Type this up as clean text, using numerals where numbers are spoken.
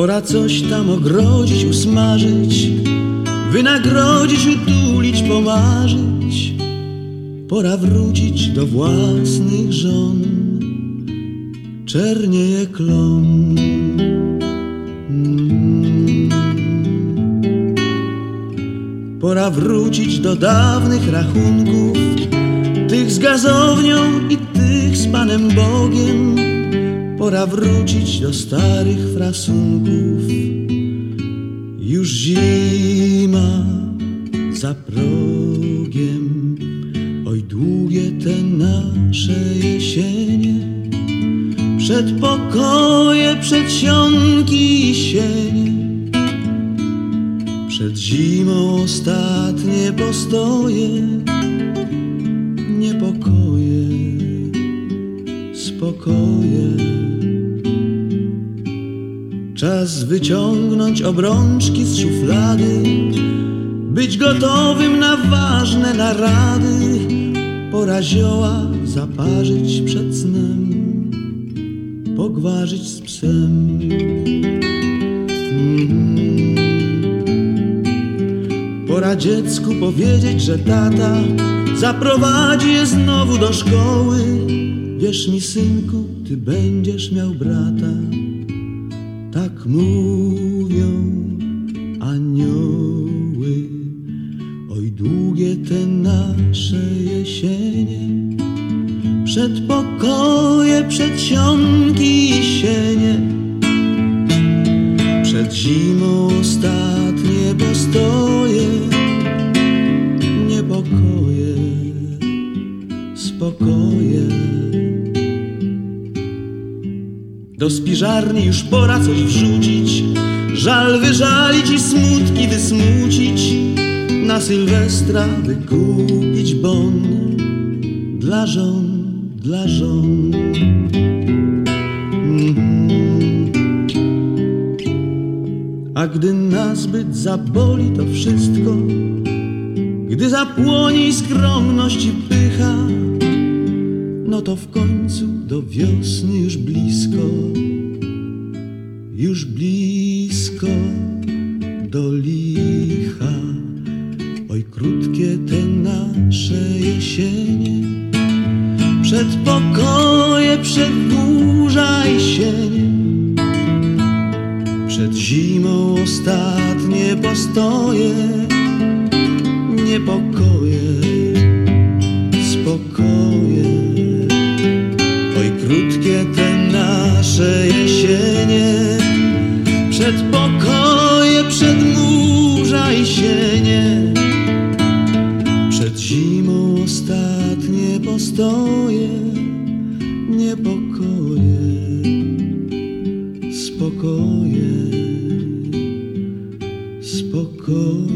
Pora coś tam ogrodzić, usmażyć, wynagrodzić, utulić, pomarzyć. Pora wrócić do własnych żon, czernieje klon. Pora wrócić do dawnych rachunków, tych z gazownią i tych z Panem Bogiem. Pora wrócić do starych frasunków. Już zima za progiem, oj długie te nasze jesienie. Przedpokoje, przedsionki i sienie. Przed zimą ostatnie postoje, niepokoje, spokoje. Czas wyciągnąć obrączki z szuflady, być gotowym na ważne narady. Pora zioła zaparzyć przed snem, pogwarzyć z psem. Pora dziecku powiedzieć, że tata zaprowadzi je znowu do szkoły. Wierz mi, synku, ty będziesz miał brata. Tak mówią anioły. Oj długie te nasze jesienie, przedpokoje, przedsionki i sienie. Przed zimą ostatnie postoje, niepokoje, spokoje. Do spiżarni już pora coś wrzucić, żal wyżalić i smutki wysmucić. Na Sylwestra wykupić bon dla żon, dla żon. A gdy nazbyt zaboli to wszystko, gdy zapłoni skromność i pycha, no to w końcu do wiosny już blisko, już blisko do licha. Oj krótkie te nasze jesienie, przedpokoje, przedburza i sienie. Przed zimą ostatnie postoje, niepokoje, spokoje. Oj krótkie te nasze jesienie, przedpokoje, przedmurza i sienie. Przed zimą ostatnie postoje, niepokoje, spokoje, spokoje.